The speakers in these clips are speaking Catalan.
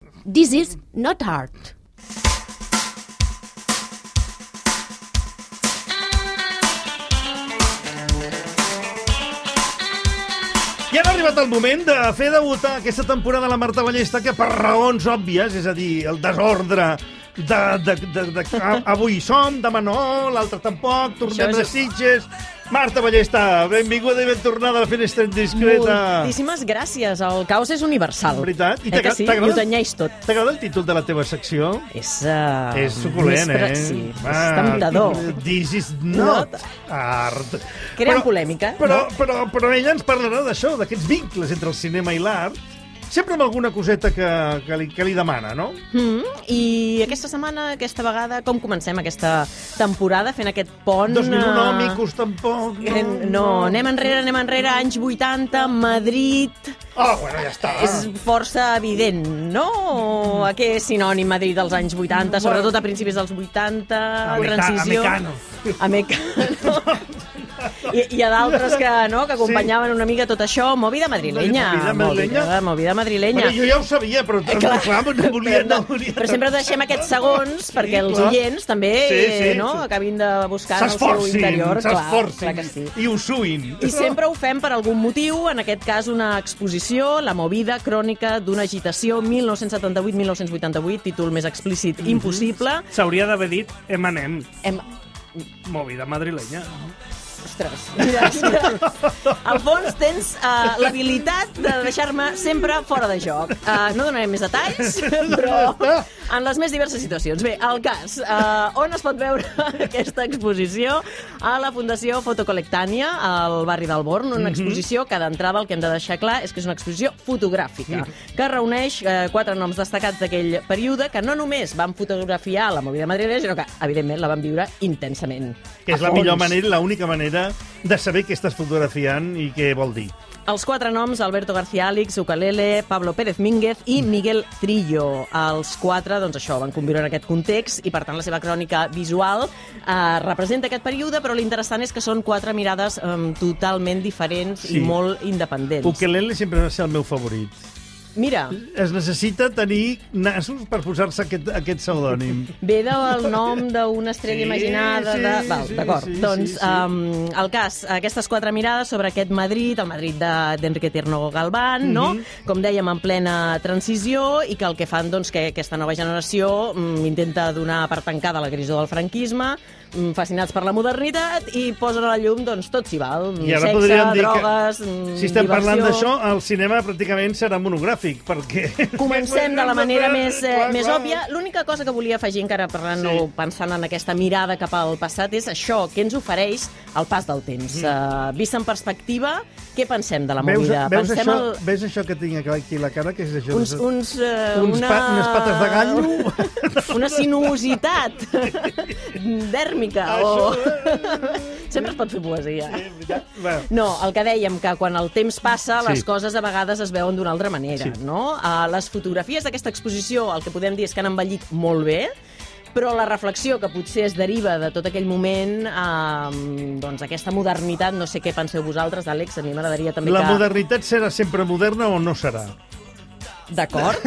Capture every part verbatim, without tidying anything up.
This is not art. I ha arribat el moment de fer debutar aquesta temporada la Marta Ballesta, que per raons òbvies, és a dir, el desordre de, de, de, de, de avui som, demà no, l'altre tampoc, tornem de Sitges. Marta Ballesta, benvinguda i ben tornada a la Finestra Indiscreta. Moltíssimes gràcies, el caos és universal. Veritat? I eh que sí? I ho tenyeix tot. T'agrada el títol de la teva secció? És... Uh, és suculent, eh? Sí, és temptador. This is not art. Creant polèmica. Però, no? però, però ella ens parlarà d'això, d'aquests vincles entre el cinema i l'art, sempre amb alguna coseta que, que, li, que li demana, no? Mm, I aquesta setmana, aquesta vegada, com comencem aquesta temporada fent aquest pont... dos mil un uh... òmicos, tampoc. No, no, anem enrere, anem enrere, anys vuitanta, Madrid... Oh, bueno, ja està. És força evident, no? A què és sinònim Madrid dels anys vuitanta, bueno, sobretot a principis dels vuitanta, a transició... A Mecano. A Mecano. I, i a d'altres que, no, que acompanyaven una mica tot això. Movida madrilenya. Movida madrilenya. Movida, movida madrilenya. Bueno, jo ja ho sabia, però, eh, clar, clar, no volia... No, però sempre deixem aquests segons sí, perquè els clar. oients també sí, sí, no, sí. acabin de buscar en el seu interior. S'esforcin, clar, sí. i ho suïn. I sempre ho fem per algun motiu, en aquest cas una exposició, La movida, crònica d'una agitació, mil nou-cents setanta-vuit mil nou-cents vuitanta-vuit, títol més explícit mm-hmm. impossible. S'hauria d'haver dit Emanem. Em... Movida madrilenya. Ostres, mira, al fons tens uh, l'habilitat de deixar-me sempre fora de joc. Uh, no donarem més detalls, però en les més diverses situacions. Bé, el cas, uh, on es pot veure aquesta exposició? A la Fundació Fotocolectània, al barri del Born, una exposició que d'entrada el que hem de deixar clar és que és una exposició fotogràfica, que reuneix uh, quatre noms destacats d'aquell període que no només van fotografiar la movida madrilenya, sinó que, evidentment, la van viure intensament. Que és la millor manera, l'única manera de saber què estàs fotografiant i què vol dir. Els quatre noms, Alberto García Alix, Ucalele, Pablo Pérez Mínguez i Miguel Trillo. Els quatre, doncs això, van conviure en aquest context i, per tant, la seva crònica visual eh, representa aquest període, però l'interessant és que són quatre mirades eh, totalment diferents sí. i molt independents. Ucalele sempre va ser el meu favorit. Mira. Es necessita tenir nassos per posar-se aquest, aquest pseudònim. Ve del nom d'una estrella sí, imaginada. Sí, de... Val, sí, d'acord. Sí, doncs, sí, sí. Um, el cas, aquestes quatre mirades sobre aquest Madrid, el Madrid d'Enrique Tierno Galván, mm-hmm. no? Com dèiem, en plena transició, i que el que fan, doncs, que aquesta nova generació um, intenta donar per tancada la grisó del franquisme, um, fascinats per la modernitat, i posen a la llum, doncs, tot s'hi val. I ara sexe, podríem dir drogues, que, si estem diversió... parlant d'això, el cinema pràcticament serà monogràfic, perquè... Comencem de la manera més, eh, més òbvia. L'única cosa que volia afegir, encara parlant sí. pensant en aquesta mirada cap al passat, és això, que ens ofereix el pas del temps. Mm. Uh, vist en perspectiva, què pensem de la movida? Veus, veus, pensem això, el... veus això que tinc aquí a la cara? Que és això? Uns, uns, uh, uns una... pa, unes pates de gallo? Una sinuositat dèrmica. O... Sempre es pot fer poesia. Sí, bueno. No, el que dèiem, que quan el temps passa, sí. les coses a vegades es veuen d'una altra manera. Sí. No? Uh, les fotografies d'aquesta exposició, el que podem dir és que han envellit molt bé, però la reflexió que potser es deriva de tot aquell moment, eh, doncs aquesta modernitat, no sé què penseu vosaltres, Àlex, a mi m'agradaria també la que... La modernitat serà sempre moderna o no serà? D'acord.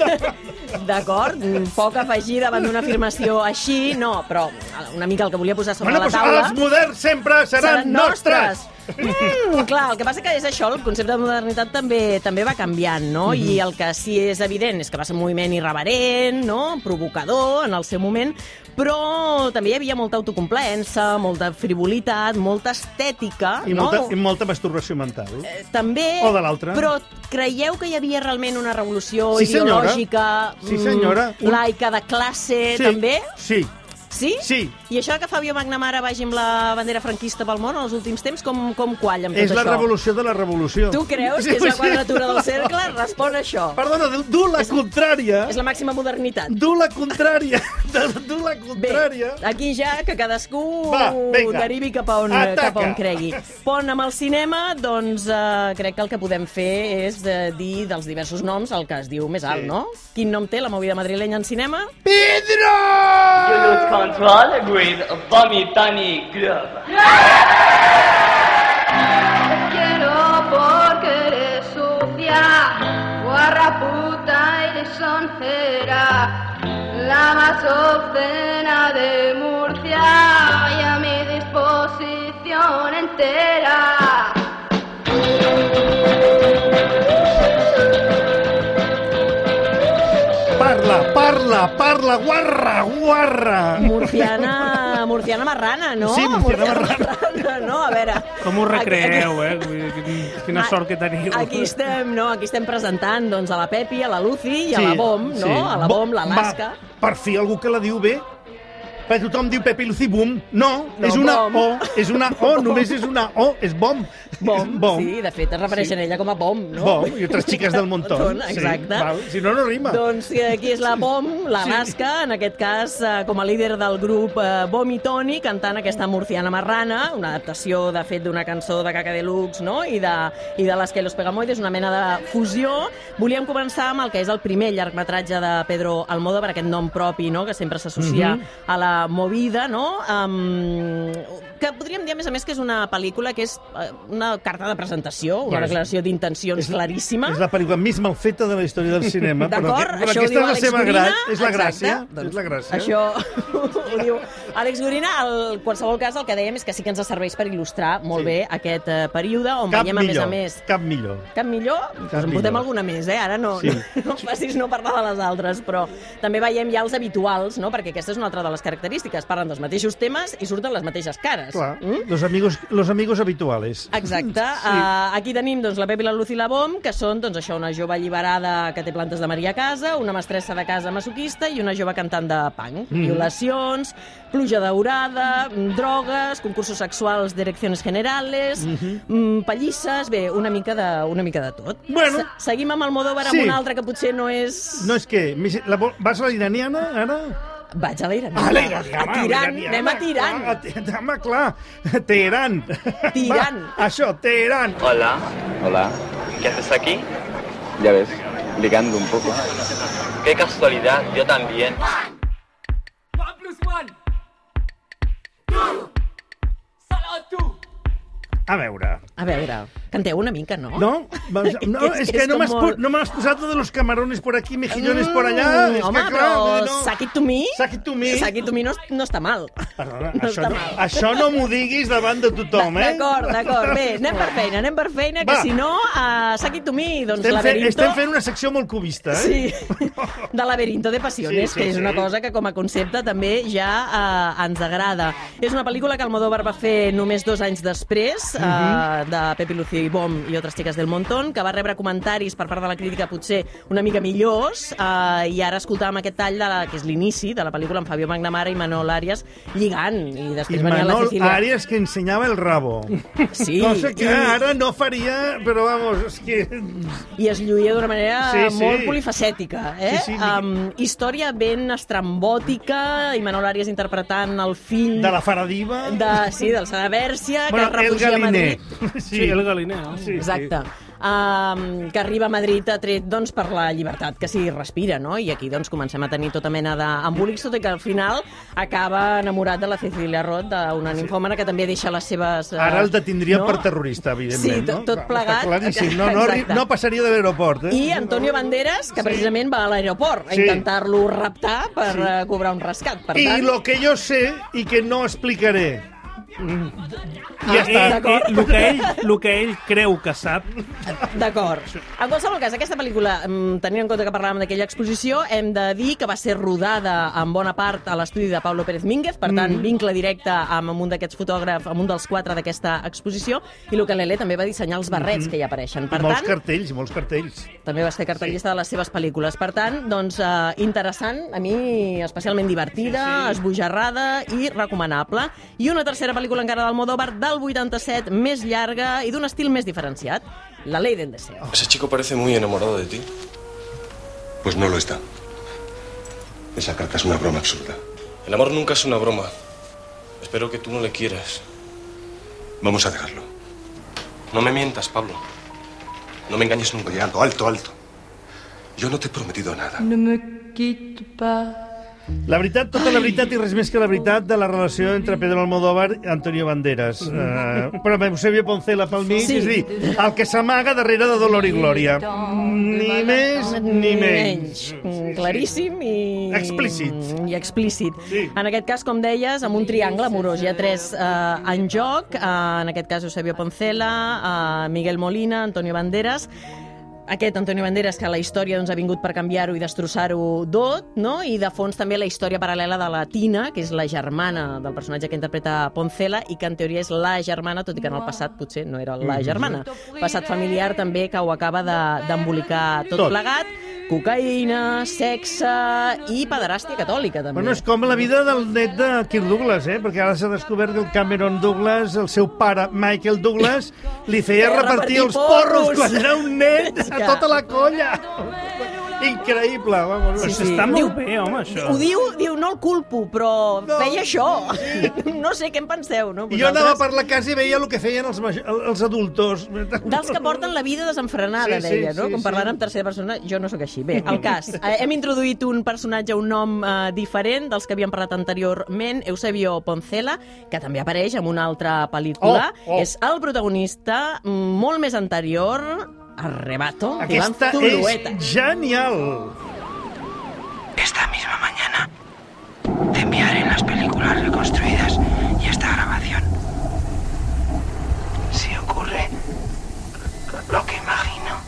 D'acord. Poc afegir davant d'una afirmació així, no, però una mica el que volia posar sobre bueno, la taula... Els moderns sempre seran, seran nostres! Mm, clar, el que passa que és això, el concepte de modernitat també també va canviant, no? Mm-hmm. I el que sí és evident és que va ser un moviment irreverent, no? Provocador en el seu moment, però també hi havia molta autocomplaença, molta frivolitat, molta estètica, I no? molta, i molta masturbació mental. Eh, també, o de l'altra. Però creieu que hi havia realment una revolució sí, ideològica, sí, senyora. Mm, laica, de classe, sí, també? Sí. Sí? Sí. I això que Fabio McNamara vagi amb la bandera franquista pel món en els últims temps, com, com qualla amb tot és això? És la revolució de la revolució. Tu creus que és la quadratura del cercle? Respon a això. Perdona, du la és, contrària. És la màxima modernitat. Du la contrària. Du la contrària. Bé, aquí ja que cadascú Va, derivi cap a on, cap a on cregui. Pont amb el cinema, doncs uh, crec que el que podem fer és uh, dir dels diversos noms el que es diu més alt, sí. no? Quin nom té la movida madrilenya en cinema? Pedro! You lose control with Vomitani Club. Te quiero porque eres sucia, guarra puta y lisonje. será la más obscena de Murcia y a mi disposición entera. Parla, parla, parla, guarra, guarra. Murciana, murciana marrana, no? Sí, murciana marrana. marrana. No, a veure... Com ho recreeu, aquí, eh? Vull dir, quin- Quina sort que teniu. Aquí estem, no? Aquí estem presentant doncs, a la Pepi, a la Lucy i a Sí, la Bom, no? sí. A la Bom, l'Alaska. Va, per fi algú que la diu bé. Perquè tothom diu Pepe Lucy Boom. No, No, és una Bom. O. És una O, només és una O. És Bom. Bom, Bom. sí, de fet es refereixen a ella com a Bom, no? Bom, i altres xiques del montón. Exacte. Sí, val. Si no, no rima. Doncs eh, aquí és la Bom, l'Alaska, en aquest cas eh, com a líder del grup eh, Bom i Toni, cantant aquesta Murciana Marrana, una adaptació, de fet, d'una cançó de Caca Deluxe, no? I de, i de Les que los Pegamoides, una mena de fusió. Volíem començar amb el que és el primer llargmetratge de Pedro Almodóvar, aquest nom propi, no?, que sempre s'associa Mhm. a la movida, no? Um, que podríem dir, a més a més, que és una pel·lícula que és eh, una carta de presentació, una Bueno, és- declaració d'intencions claríssima. És la pel·lícula més mal feta de la història del cinema. però D'acord, que- però això ho aquesta diu és la Àlex seva Gorina. gra- és la gràcia. Exacte, doncs, és la gràcia. Això ho diu Àlex Gorina. En qualsevol cas, el que dèiem és que sí que ens serveix per il·lustrar molt Sí. bé aquest eh, període, on Cap veiem, millor, a més a més... cap millor. Cap millor? Doncs en millor. portem alguna més, eh? Ara no, Sí. no, no em facis no parlar de les altres, però també veiem ja els habituals, no? Perquè aquesta és una altra de les característiques. Parlen dels mateixos temes i surten les mateixes cares. Clar, Mm? los amigos, los amigos habituales. Exacte. Sí. Uh, aquí tenim doncs, la Pepi, la Lucy i la Bom, que són doncs, això, una jove alliberada que té plantes de Maria a casa, una mestressa de casa masoquista i una jove cantant de punk. Mm. Violacions, pluja daurada, mm, drogues, concursos sexuals d'ereccions generales, Mhm. mm, pallisses, bé, una mica de, una mica de tot. Bueno. Se seguim amb Almodóvar, amb Sí. una altra que potser no és... No és que... La, vol- vas a la iraniana, ara? Vaig a la iraniana. Ah, la iraniana. A tirant, iraniana, anem a tirant. Clar, a ti- home, clar. Teherán. Tirant. Va, això, Teherán. Hola. Hola, ¿Qué haces aquí? ya ves, ligando un poco. Qué casualidad, yo también. A veure... A veure, canteu una mica, no? No, Vamos, no, És és que que és no com m'has molt- pu- no m'has posat de los camarones por aquí, mejillones por allá. Mm, és home, que, clar, però no... Suck It To Me... Suck It To Me. Suck It To Me no, no està mal. Perdona, No això, està no, mal. això no m'ho diguis davant de tothom, eh? D'acord, d'acord. Bé, anem per feina, anem per feina, que Va. si no, uh, Suck It To Me, doncs Estem, fent, Laberinto... estem fent una secció molt cubista, eh? Sí, de Laberinto de Passiones, Sí, sí, que és una sí. cosa que com a concepte també ja uh, ens agrada. És una pel·lícula que Almodóvar va fer només dos anys després, uh, Mhm. de Pepi, Lucy i Bom i altres xiques del Montón, que va rebre comentaris per part de la crítica potser una mica millors, uh, i ara escoltàvem aquest tall, de la, que és l'inici de la pel·lícula, amb Fabio Magnamara i Manol Arias lligant, i I després venia la Manol Cecilia... Arias que ensenyava el rabo. Sí, Cosa que i- ara no faria, però vamos, és que... i es lluïa d'una manera Sí, sí. molt polifacètica. Eh? Sí, sí. Um, història ben estrambòtica, i Manol Arias interpretant el fill... De la faradiva. De, sí, del Sadabèrcia, que Bueno, es el refugia a galiner. Madrid. Sí, el galiner. No? Sí, Exacte. Um, que arriba a Madrid atret doncs, per la llibertat que s'hi respira, no? I aquí doncs, comencem a tenir tota mena d'embolics, tot i que al final acaba enamorat de la Cecilia Roth, d'una ninfòmana que també deixa les seves... Uh, Ara el detindria no? per terrorista, evidentment. Sí, tot, no? tot plegat. Està claríssim. No, no, arri- Exacte. no passaria de l'aeroport. Eh? I Antonio Banderas, que precisament va a l'aeroport a Sí. intentar-lo raptar per Sí. eh, cobrar un rescat. Per I tant, lo que jo sé i que no explicaré. Ah, Ja està. d'acord. El que, ell, lo que ell creu que sap. D'acord. En qualsevol cas, aquesta pel·lícula, mm, tenint en compte que parlàvem d'aquella exposició, hem de dir que va ser rodada en bona part a l'estudi de Pablo Pérez Mínguez, per tant, Mm. vincle directe amb un d'aquests fotògrafs, amb un dels quatre d'aquesta exposició, i l'Ukelele també va dissenyar els barrets que hi apareixen. Per I molts tant, cartells, i molts cartells. també va ser cartellista de les seves pel·lícules. Per tant, doncs, eh, interessant, a mi especialment divertida, sí, sí. esbojarrada i recomanable. I una tercera pel·lícula encara d'Almodóvar, del vuitanta-set, més llarga i d'un estil més diferenciat, La ley del deseo. Ese chico parece muy enamorado de ti. Pues no lo está. Esa carta es una broma absurda. El amor nunca es una broma. Espero que tú no le quieras. Vamos a dejarlo. No me mientas, Pablo. No me engañes nunca. Oye, alto, alto, alto. Yo no te he prometido nada. Ne me quitte pas. La veritat, tota la veritat i res més que la veritat de la relació entre Pedro Almodóvar i Antonio Banderas. Uh, però amb Eusebio Poncela pel mig, sí. És a dir, el que s'amaga darrere de Dolor i Glòria. Ni més ni menys. Claríssim i... Explícit. I explícit. Sí. En aquest cas, com deies, amb un triangle amorós. Hi ha tres uh, en joc. Uh, en aquest cas, Eusebio Poncela, uh, Miguel Molina, Antonio Banderas. Aquest Antonio Banderas, que la història doncs, ha vingut per canviar-ho i destrossar-ho tot, no? I de fons també la història paral·lela de la Tina, que és la germana del personatge que interpreta Poncela i que en teoria és la germana, tot i que en el passat potser no era la germana. Passat familiar també que ho acaba d'embolicar de, tot, tot plegat. Cocaïna, sexe i pederàstia catòlica, també. Bueno, és com la vida del net de Kirk Douglas, eh? Perquè ara s'ha descobert que el Cameron Douglas, el seu pare, Michael Douglas, li feia repartir, repartir els porros, porros quan era un net a tota la colla. Increïble, vamos. Sí, sí. Està molt diu, bé, home, això. Ho diu, diu, no el culpo, però no, feia això. Sí. No sé què en penseu, no? Vosaltres? Jo anava per la casa i veia el que feien els, els adultos. Dels que porten la vida desenfrenada, sí, deia, sí, no? Sí, com parlant sí. En tercera persona, jo no sóc així. Bé, el cas. Hem introduït un personatge, un nom eh, diferent dels que havíem parlat anteriorment, Eusebio Poncela, que també apareix en una altra pel·lícula. Oh, oh. És el protagonista molt més anterior... Arrebato. Aquesta és genial. Esta misma mañana te enviaré las películas reconstruidas y esta grabación. Si ocurre lo que imagino,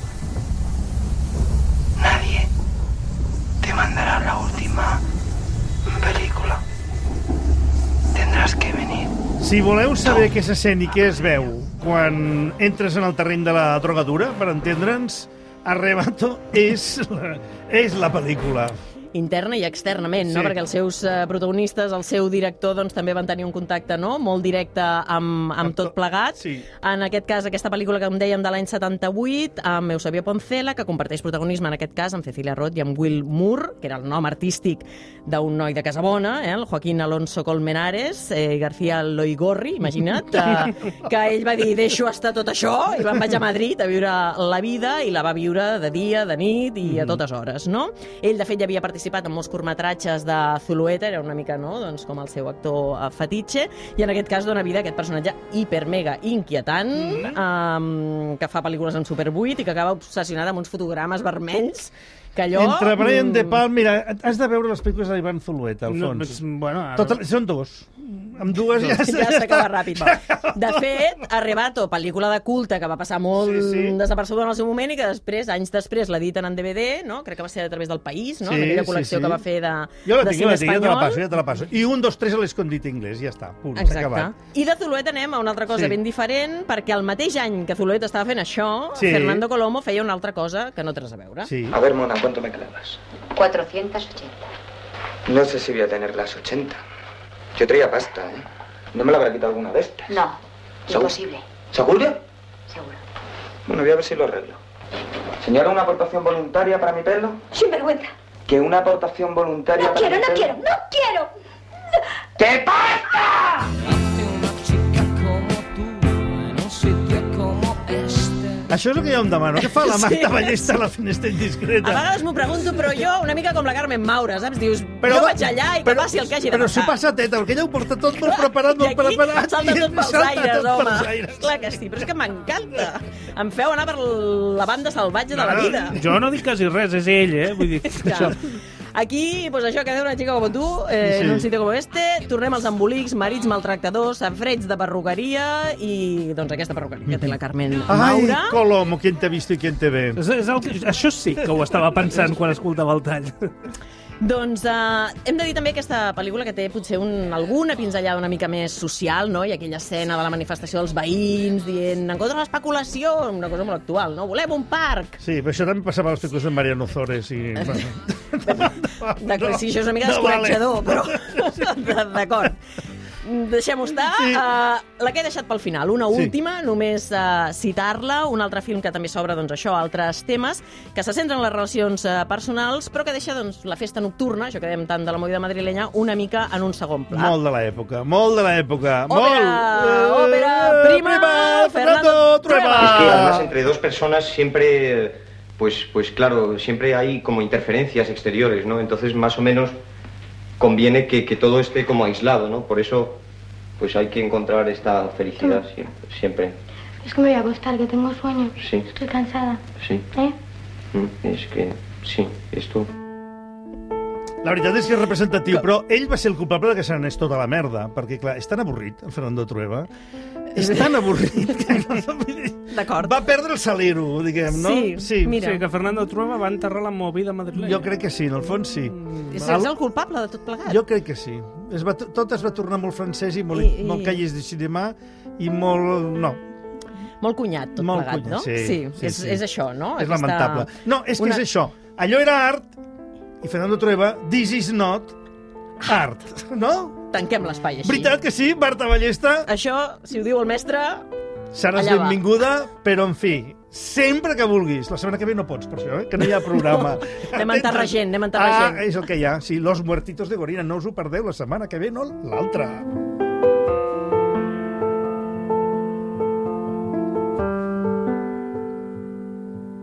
nadie te mandará la última película. Tendrás que venir. Si voleu saber què se sent i què es veu quan entres en el terreny de la drogadura, per entendre'ns, Arrebato és la, és la pel·lícula. Interna i externament, sí. No? Perquè els seus uh, protagonistes, el seu director, doncs, també van tenir un contacte, no?, molt directe amb, amb tot plegat. Sí. En aquest cas, aquesta pel·lícula que em dèiem de l'any setanta-vuit, amb Eusebio Poncela, que comparteix protagonisme, en aquest cas, amb Cecilia Roth i amb Will Moore, que era el nom artístic d'un noi de Casabona, eh, el Joaquín Alonso Colmenares, eh, García Loigorri, imagina't, eh, que ell va dir, deixo estar tot això, i van vaig a Madrid a viure la vida, i la va viure de dia, de nit i a totes hores, no? Ell, de fet, ja havia participat participat en molts curtmetratges de Zulueta, era una mica, no?, doncs com el seu actor uh, fetitxe, i en aquest cas dona vida a aquest personatge hiper-mega inquietant, mm. um, que fa pel·lícules en Super vuit i que acaba obsessionat amb uns fotogrames vermells que allò... Entre Brian De Palma, mira, has de veure les pel·lícules d'Ivan Zulueta, al fons. No, bueno, ara... Tot, són dos. Amb dues ja, ja s'acaba ràpid. De fet, Arrebato, pel·lícula de culte que va passar molt sí, sí. desapercebuda en el seu moment i que després, anys després, l'editen en D V D, no? Crec que va ser a través del País, no? Sí, aquella col·lecció sí, sí. que va fer de, jo la de tinc, cine la tinc, espanyol. Ja te la passo, ja te la passo. I un, dos, tres a l'escondit inglès, ja està, punt, s'ha acabat. I de Zulueta anem a una altra cosa sí. ben diferent, perquè el mateix any que Zulueta estava fent això, sí. Fernando Colomo feia una altra cosa que no té res a veure. Sí. A ver, Mona, ¿cuánto me clavas? cuatrocientos ochenta. No sé si voy a tener las ochenta. Yo traía pasta, ¿eh? ¿No me la habrá quitado alguna de estas? No, imposible. ¿Seguro? Seguro. Bueno, voy a ver si lo arreglo. Señora, ¿una aportación voluntaria para mi pelo? Sin vergüenza. ¿Que una aportación voluntaria no para quiero, mi no pelo? quiero, no quiero, no quiero. ¿Qué pasa? Això és el que jo em demano. Què fa la Marta sí. Ballesta a la finestra indiscreta? A vegades m'ho pregunto, però jo una mica com la Carmen Maura, saps? Dius, però, jo vaig allà i que però, passi el que hagi de però passar. Però si passa teta, perquè ella ho porta tot molt preparat, molt preparat. I salta tot pels aires, tot home. pels aires. Clar que sí, però és que m'encanta. Em feu anar per la banda salvatge de la vida. Jo no dic quasi res, és ell, eh? Vull dir, això... Aquí, pues això, que deu una xica com tu, eh, sí. en un sitio com este, tornem als embolics, marits maltractadors, safareig de perruqueria i, doncs, aquesta perruqueria que té la Carmen Maura. Ai, Colomo, qui t'ha vist i qui te ve. És, és el que, això sí que ho estava pensant quan escoltava el tall. Doncs uh, hem de dir també aquesta pel·lícula que té potser un, alguna pinzellada una mica més social, no? I aquella escena de la manifestació dels veïns dient en contra de l'especulació, una cosa molt actual, no? Volem un parc! Sí, però això també passava a les pel·lícules de Mariano Zores i... D'acord, sí, això és una mica descoratjador, però d'acord. Deixem-ho estar. Sí. Uh, la que he deixat pel final, una última, sí. només uh, citar-la, un altre film que també s'obre, doncs això, altres temes, que se centren en les relacions uh, personals, però que deixa doncs, la festa nocturna, això que dèiem tant de la movida madrilenya, una mica en un segon pla. Molt de l'època, molt de l'època. Òpera, molt. òpera prima, prima Fernando Trueba. Es que además entre dos personas siempre, pues, pues claro, siempre hay como interferencias exteriores, ¿no? Entonces más o menos conviene que, que todo esté como aislado, ¿no? Por eso, pues hay que encontrar esta felicidad siempre. siempre. Es que me voy a acostar, que tengo sueño. Sí. Estoy cansada. Sí. ¿Eh? És que, sí, és tu. La veritat és que és representatiu, però ell va ser el culpable que se n'anés tota la merda, perquè, clar, és tan avorrit, el Fernando Trueba, és tan avorrit que D'acord. va perdre el salero, diguem, no? Sí, sí. mira. Sí, que Fernando Trueba va enterrar la movida madrilenya. Jo crec que sí, en el fons sí. És, és el culpable de tot plegat. Jo crec que sí. Es va, tot es va tornar molt francès i molt, I, i... molt calles de cinema i molt... no. Molt cunyat, tot molt plegat, cunyat, no? sí, sí, sí, és, sí. és això, no? És Aquesta... lamentable. No, és que Una... és això. Allò era art i Fernando Trueba, this is not art, no? Tanquem l'espai així. Veritat que sí, Marta Ballesta? Això, si ho diu el mestre... Seràs allà va. benvinguda, però en fi, sempre que vulguis. La setmana que ve no pots, per això, eh? que no hi ha programa. Anem a enterrar gent, anem a enterrar ah, gent. és el que hi ha. Sí, Los Muertitos de Gorina, no us ho perdeu la setmana que ve, no l'altra.